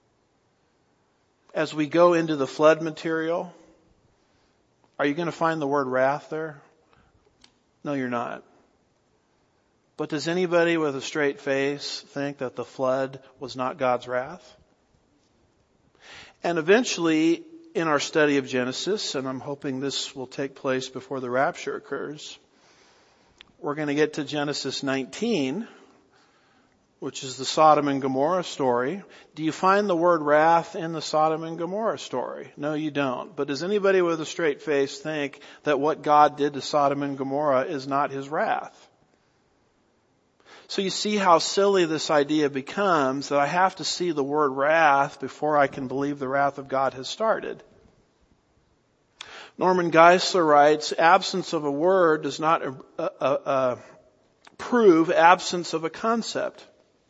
As we go into the flood material, are you going to find the word wrath there? No, you're not. But does anybody with a straight face think that the flood was not God's wrath? And eventually, in our study of Genesis, and I'm hoping this will take place before the rapture occurs, we're going to get to Genesis 19, which is the Sodom and Gomorrah story. Do you find the word wrath in the Sodom and Gomorrah story? No, you don't. But does anybody with a straight face think that what God did to Sodom and Gomorrah is not his wrath? So you see how silly this idea becomes, that I have to see the word wrath before I can believe the wrath of God has started. Norman Geisler writes, absence of a word does not prove absence of a concept.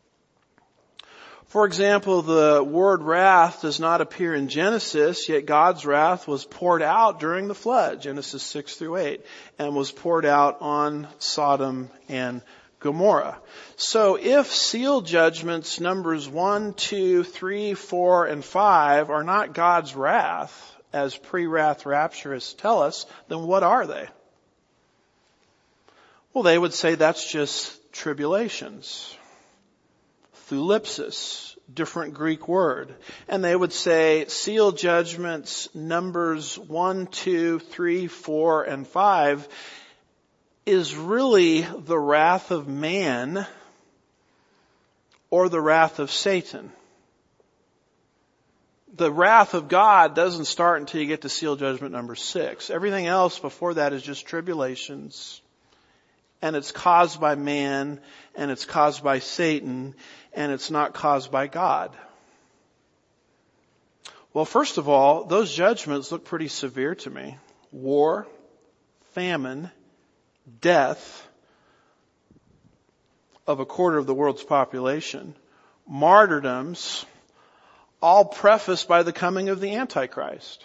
For example, the word wrath does not appear in Genesis, yet God's wrath was poured out during the flood, Genesis 6 through 8, and was poured out on Sodom and Gomorrah. So if seal judgments numbers 1, 2, 3, 4, and 5 are not God's wrath, as pre-wrath rapturists tell us, then what are they? Well, they would say that's just tribulations. Thulipsis, different Greek word. And they would say seal judgments numbers 1, 2, 3, 4, and 5 is really the wrath of man or the wrath of Satan. The wrath of God doesn't start until you get to seal judgment number 6. Everything else before that is just tribulations and it's caused by man, and it's caused by Satan, and it's not caused by God. Well, first of all, those judgments look pretty severe to me. War, famine, death of a quarter of the world's population, martyrdoms, all prefaced by the coming of the Antichrist.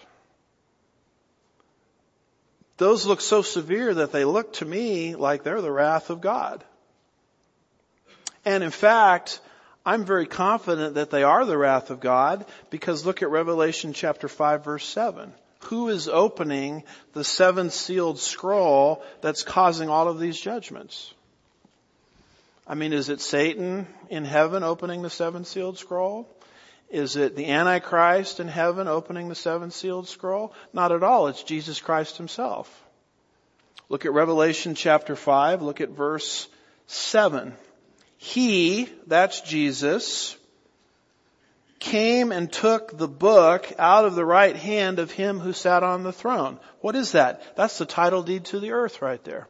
Those look so severe that they look to me like they're the wrath of God. And in fact, I'm very confident that they are the wrath of God, because look at Revelation chapter 5 verse 7. Who is opening the seven sealed scroll that's causing all of these judgments? I mean, is it Satan in heaven opening the seven sealed scroll? Is it the Antichrist in heaven opening the seven sealed scroll? Not at all. It's Jesus Christ himself. Look at Revelation chapter 5. Look at verse 7. He, that's Jesus, came and took the book out of the right hand of him who sat on the throne. What is that? That's the title deed to the earth right there.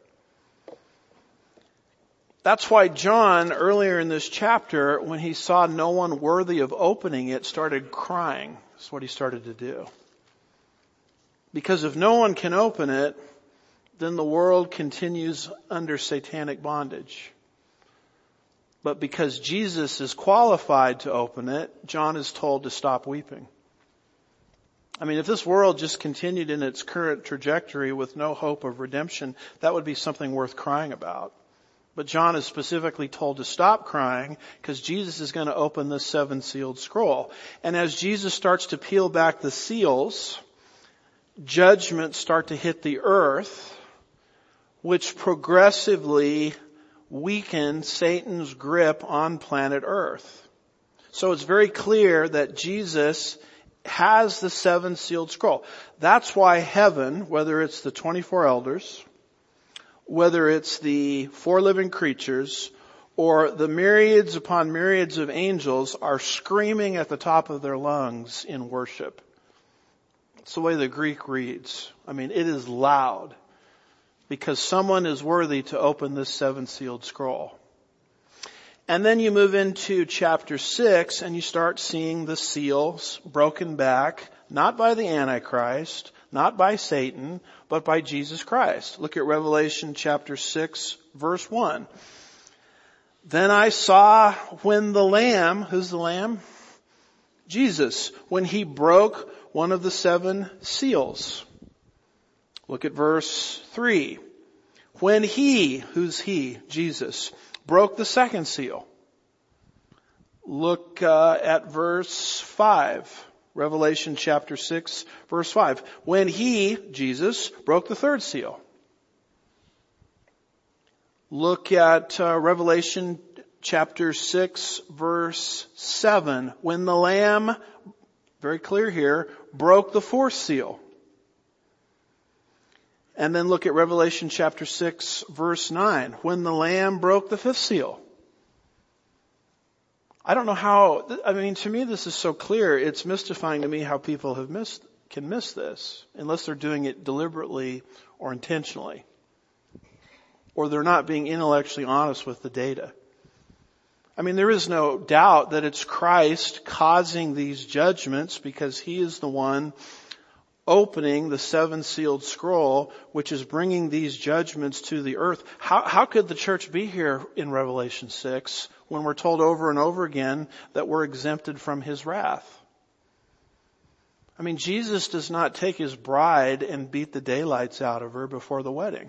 That's why John, earlier in this chapter, when he saw no one worthy of opening it, started crying. That's what he started to do. Because if no one can open it, then the world continues under satanic bondage. But because Jesus is qualified to open it, John is told to stop weeping. I mean, if this world just continued in its current trajectory with no hope of redemption, that would be something worth crying about. But John is specifically told to stop crying because Jesus is going to open this seven sealed scroll. And as Jesus starts to peel back the seals, judgments start to hit the earth, which progressively weaken Satan's grip on planet earth. So it's very clear that Jesus has the seven sealed scroll. That's why heaven, whether it's the 24 elders, whether it's the four living creatures, or the myriads upon myriads of angels, are screaming at the top of their lungs in worship. It's the way the Greek reads. I mean, it is loud, because someone is worthy to open this seven sealed scroll. And then you move into chapter 6 and you start seeing the seals broken back, not by the Antichrist, not by Satan, but by Jesus Christ. Look at Revelation chapter 6 verse 1. Then I saw when the Lamb, who's the Lamb? Jesus, when he broke one of the seven seals. Look at verse 3. When he, who's he? Jesus, broke the second seal. Look at verse 5. Revelation chapter 6, verse 5. When he, Jesus, broke the third seal. Look at Revelation chapter 6, verse 7. When the Lamb, very clear here, broke the fourth seal. And then look at Revelation chapter 6, verse 9. When the Lamb broke the fifth seal. I don't know how, to me this is so clear, it's mystifying to me how people can miss this, unless they're doing it deliberately or intentionally. Or they're not being intellectually honest with the data. I mean, there is no doubt that it's Christ causing these judgments because he is the one opening the seven sealed scroll, which is bringing these judgments to the earth. How could the church be here in Revelation 6 when we're told over and over again that we're exempted from his wrath? I mean, Jesus does not take his bride and beat the daylights out of her before the wedding.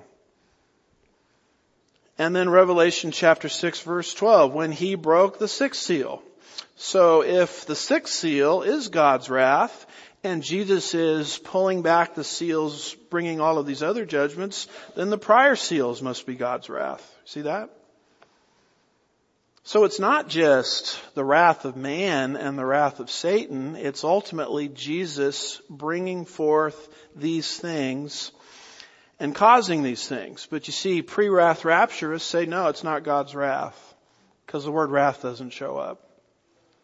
And then Revelation chapter 6 verse 12, when he broke the sixth seal. So if the sixth seal is God's wrath, and Jesus is pulling back the seals, bringing all of these other judgments, then the prior seals must be God's wrath. See that? So it's not just the wrath of man and the wrath of Satan. It's ultimately Jesus bringing forth these things and causing these things. But you see, pre-wrath rapturists say, no, it's not God's wrath, because the word wrath doesn't show up.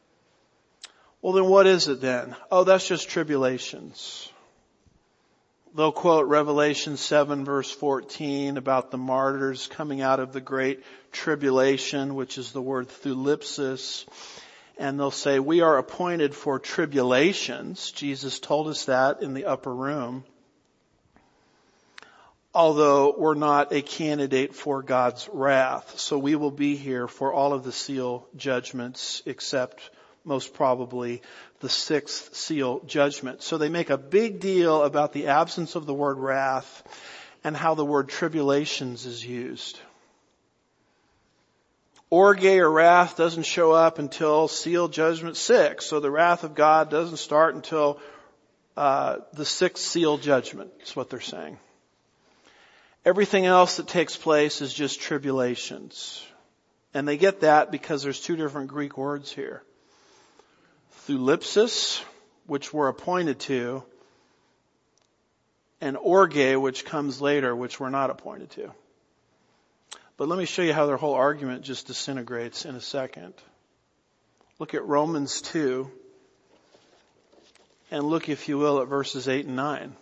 Well, then what is it then? Oh, that's just tribulations. They'll quote Revelation 7 verse 14 about the martyrs coming out of the great tribulation, which is the word thlipsis. And they'll say, we are appointed for tribulations. Jesus told us that in the upper room. Although we're not a candidate for God's wrath. So we will be here for all of the seal judgments except most probably the sixth seal judgment. So they make a big deal about the absence of the word wrath and how the word tribulations is used. Orge or wrath doesn't show up until seal judgment 6. So the wrath of God doesn't start until the sixth seal judgment, is what they're saying. Everything else that takes place is just tribulations. And they get that because there's two different Greek words here. Thlipsis, which we're appointed to, and orge, which comes later, which we're not appointed to. But let me show you how their whole argument just disintegrates in a second. Look at Romans 2, and look, if you will, at verses 8 and 9.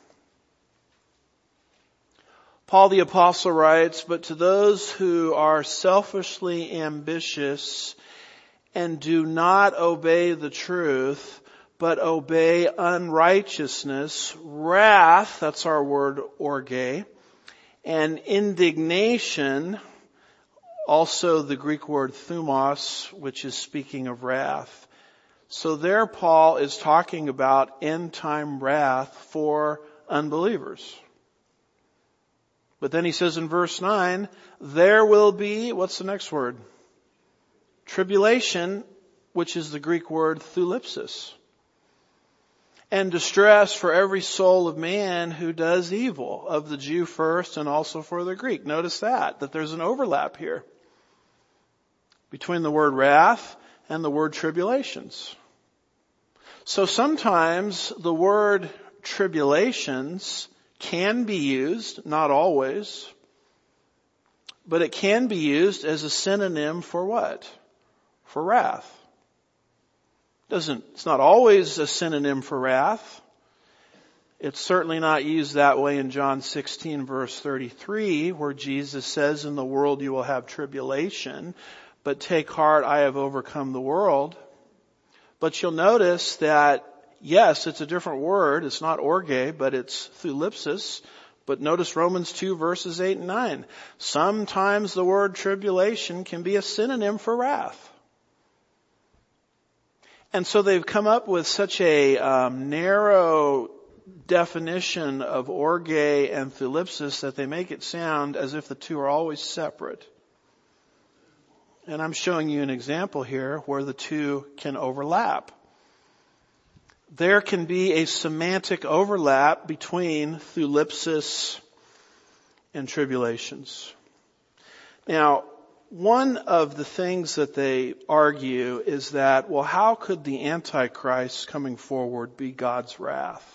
Paul the Apostle writes, but to those who are selfishly ambitious and do not obey the truth, but obey unrighteousness, wrath, that's our word orge, and indignation, also the Greek word thumos, which is speaking of wrath. So there Paul is talking about end time wrath for unbelievers. But then he says in verse 9, there will be, what's the next word? Tribulation, which is the Greek word thlipsis. And distress for every soul of man who does evil, of the Jew first and also for the Greek. Notice that there's an overlap here between the word wrath and the word tribulations. So sometimes the word tribulations can be used, not always, but it can be used as a synonym for what? For wrath. It's not always a synonym for wrath. It's certainly not used that way in John 16 verse 33, where Jesus says, in the world you will have tribulation, but take heart, I have overcome the world. But you'll notice that yes, it's a different word. It's not orge, but it's thlipsis. But notice Romans 2 verses 8 and 9. Sometimes the word tribulation can be a synonym for wrath. And so they've come up with such a narrow definition of orge and thlipsis that they make it sound as if the two are always separate. And I'm showing you an example here where the two can overlap. There can be a semantic overlap between thlipsis and tribulations. Now, one of the things that they argue is that, well, how could the Antichrist coming forward be God's wrath?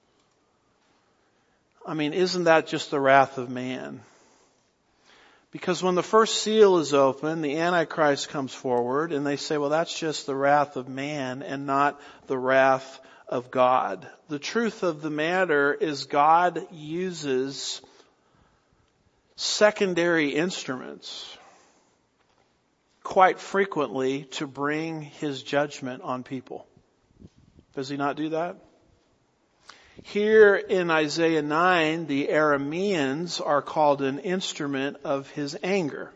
I mean, isn't that just the wrath of man? Because when the first seal is open, the Antichrist comes forward and they say, well, that's just the wrath of man and not the wrath of God. The truth of the matter is God uses secondary instruments quite frequently to bring his judgment on people. Does he not do that? Here in Isaiah 9, the Arameans are called an instrument of his anger.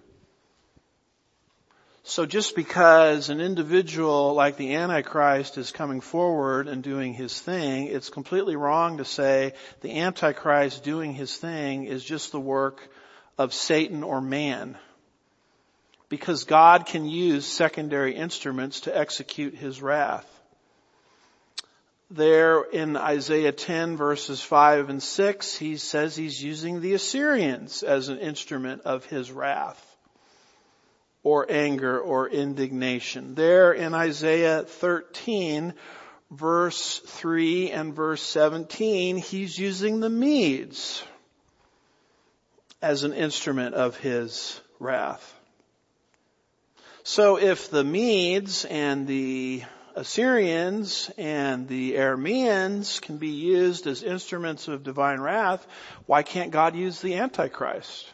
So just because an individual like the Antichrist is coming forward and doing his thing, it's completely wrong to say the Antichrist doing his thing is just the work of Satan or man. Because God can use secondary instruments to execute his wrath. There in Isaiah 10 verses 5 and 6, he says he's using the Assyrians as an instrument of his wrath or anger or indignation. There in Isaiah 13 verse 3 and verse 17, he's using the Medes as an instrument of his wrath. So if the Medes and the Assyrians and the Arameans can be used as instruments of divine wrath, why can't God use the Antichrist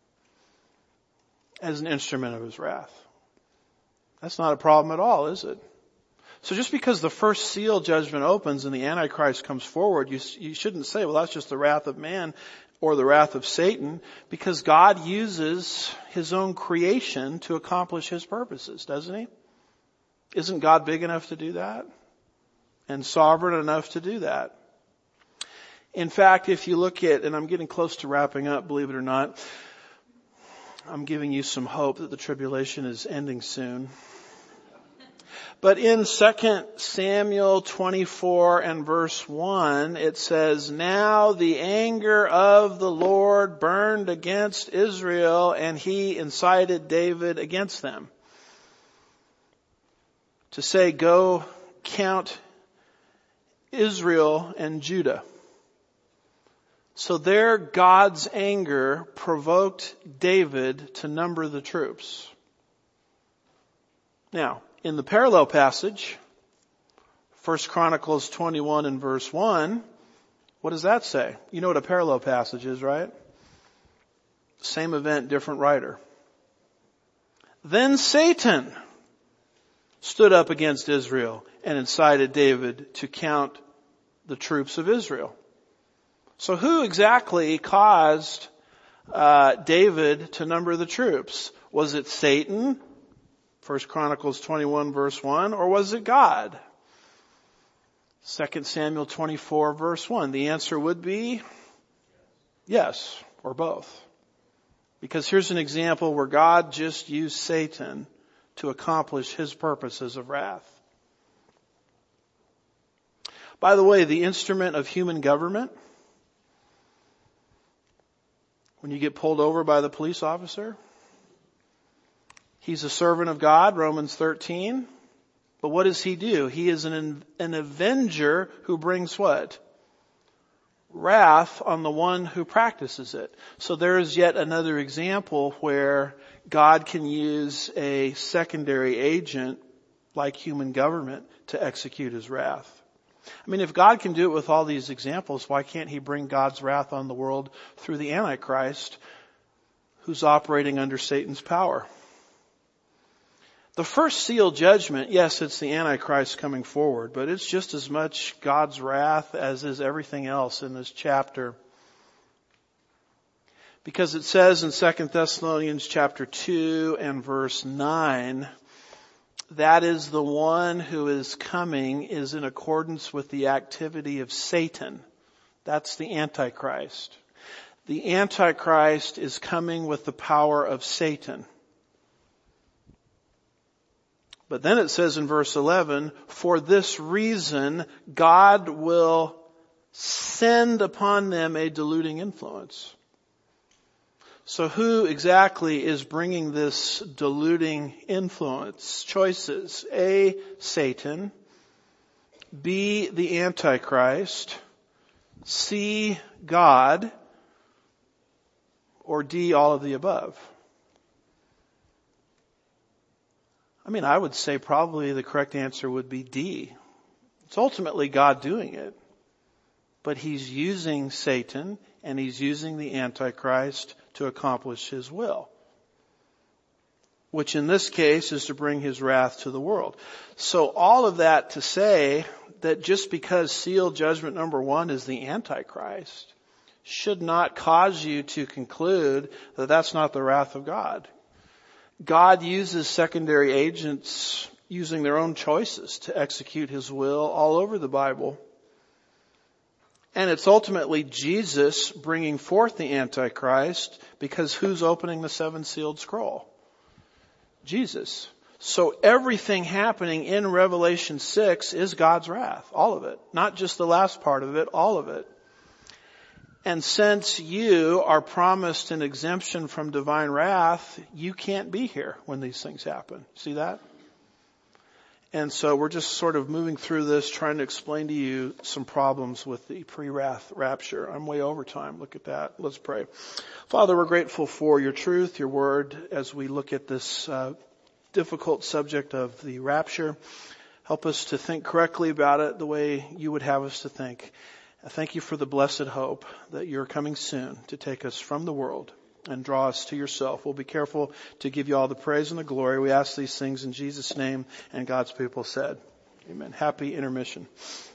as an instrument of his wrath? That's not a problem at all, is it? So just because the first seal judgment opens and the Antichrist comes forward, you shouldn't say, well, that's just the wrath of man or the wrath of Satan, because God uses his own creation to accomplish his purposes, doesn't he? Isn't God big enough to do that? And sovereign enough to do that? In fact, if you look at, and I'm getting close to wrapping up, believe it or not, I'm giving you some hope that the tribulation is ending soon. But in 2 Samuel 24 and verse 1, it says, "Now the anger of the Lord burned against Israel, and he incited David against them to say, 'Go count Israel and Judah.'" So there God's anger provoked David to number the troops. Now, in the parallel passage, 1 Chronicles 21 and verse 1, what does that say? You know what a parallel passage is, right? Same event, different writer. "Then Satan stood up against Israel and incited David to count the troops of Israel." So who exactly caused David to number the troops? Was it Satan, 1 Chronicles 21 verse 1, or was it God? 2 Samuel 24 verse 1. The answer would be yes, or both. Because here's an example where God just used Satan to accomplish his purposes of wrath. By the way, the instrument of human government, when you get pulled over by the police officer, he's a servant of God, Romans 13. But what does he do? He is an avenger who brings what? Wrath on the one who practices it. So there is yet another example where God can use a secondary agent like human government to execute his wrath. I mean, if God can do it with all these examples, why can't he bring God's wrath on the world through the Antichrist who's operating under Satan's power? The first seal judgment, yes, it's the Antichrist coming forward, but it's just as much God's wrath as is everything else in this chapter. Because it says in 2 Thessalonians chapter 2 and verse 9, that is the one who is coming is in accordance with the activity of Satan. That's the Antichrist. The Antichrist is coming with the power of Satan. But then it says in verse 11, "For this reason God will send upon them a deluding influence." So who exactly is bringing this deluding influence? Choices. A, Satan. B, the Antichrist. C, God. Or D, all of the above. I mean, I would say probably the correct answer would be D. It's ultimately God doing it. But he's using Satan and he's using the Antichrist to accomplish his will, which in this case is to bring his wrath to the world. So all of that to say that just because seal judgment number 1 is the Antichrist should not cause you to conclude that that's not the wrath of God. God uses secondary agents using their own choices to execute his will all over the Bible. And it's ultimately Jesus bringing forth the Antichrist, because who's opening the 7-sealed scroll? Jesus. So everything happening in Revelation 6 is God's wrath. All of it. Not just the last part of it, all of it. And since you are promised an exemption from divine wrath, you can't be here when these things happen. See that? And so we're just sort of moving through this, trying to explain to you some problems with the pre-wrath rapture. I'm way over time. Look at that. Let's pray. Father, we're grateful for your truth, your word, as we look at this difficult subject of the rapture. Help us to think correctly about it the way you would have us to think. I thank you for the blessed hope that you're coming soon to take us from the world and draw us to yourself. We'll be careful to give you all the praise and the glory. We ask these things in Jesus' name, and God's people said, amen. Happy intermission.